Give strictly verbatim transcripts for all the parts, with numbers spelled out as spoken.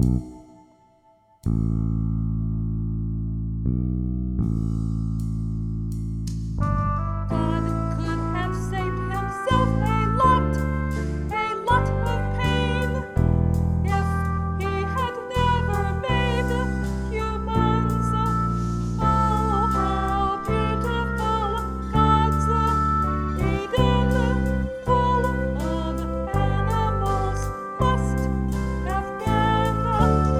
God could have saved himself a lot, a lot of pain, if he had never made humans. Oh, how beautiful God's Eden, full of animals, must have been.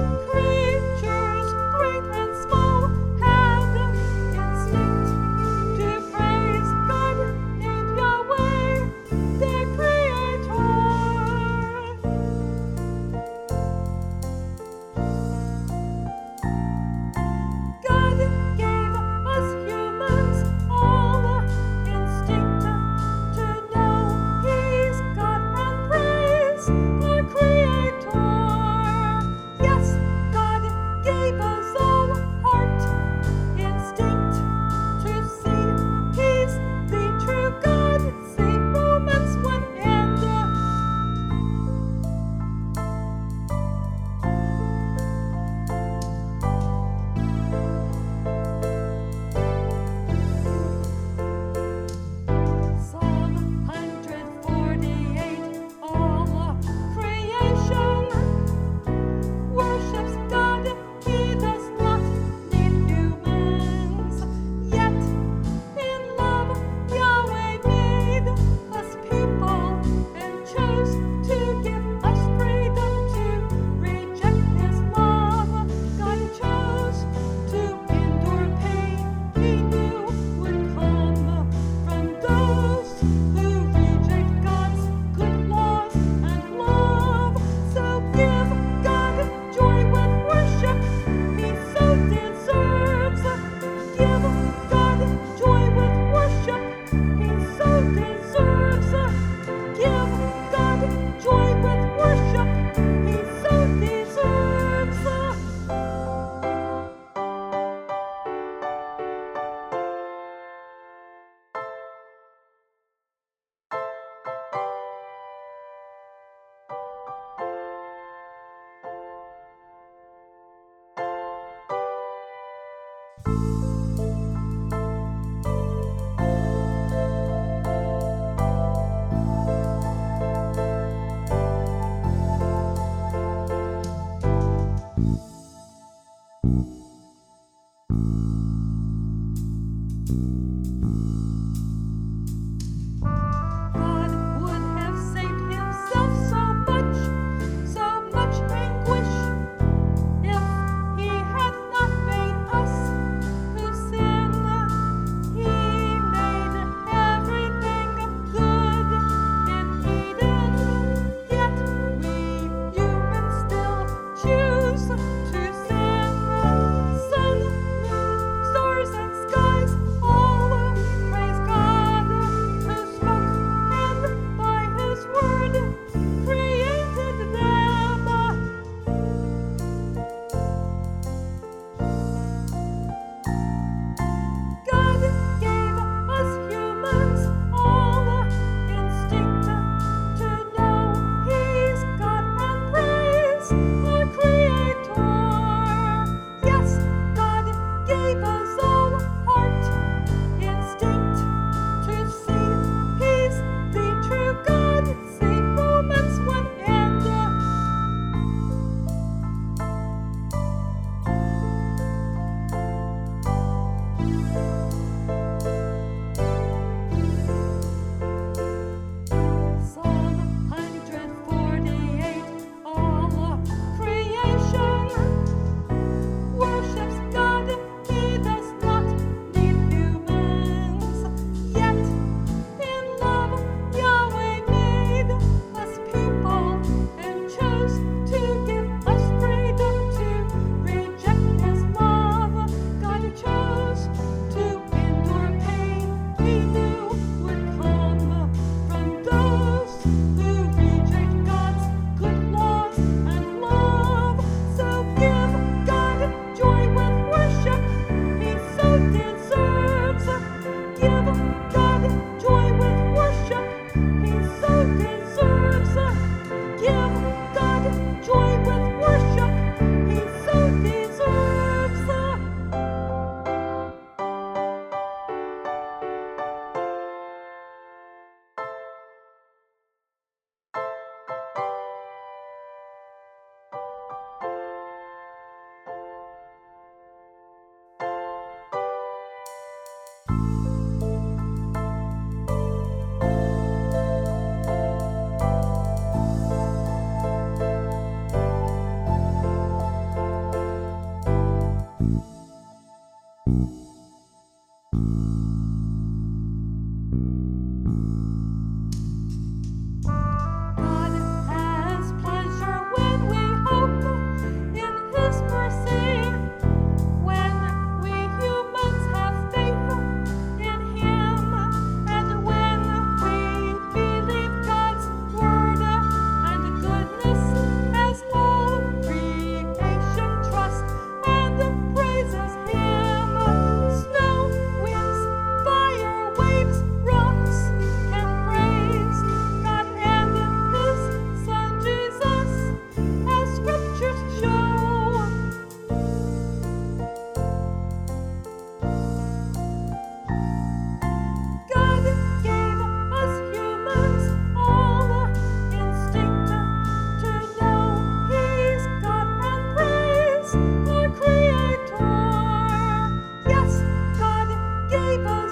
God has pleasure when we hope in His mercy, when we humans have faith in Him, and when we believe God's word and goodness as all creation trusts and praises Him. Snow, winds, fire, waves, rocks can praise God and His Son Jesus, as Scriptures show. God gave us humans all instinct to know He's God and praise our Creator. Yes, God gave us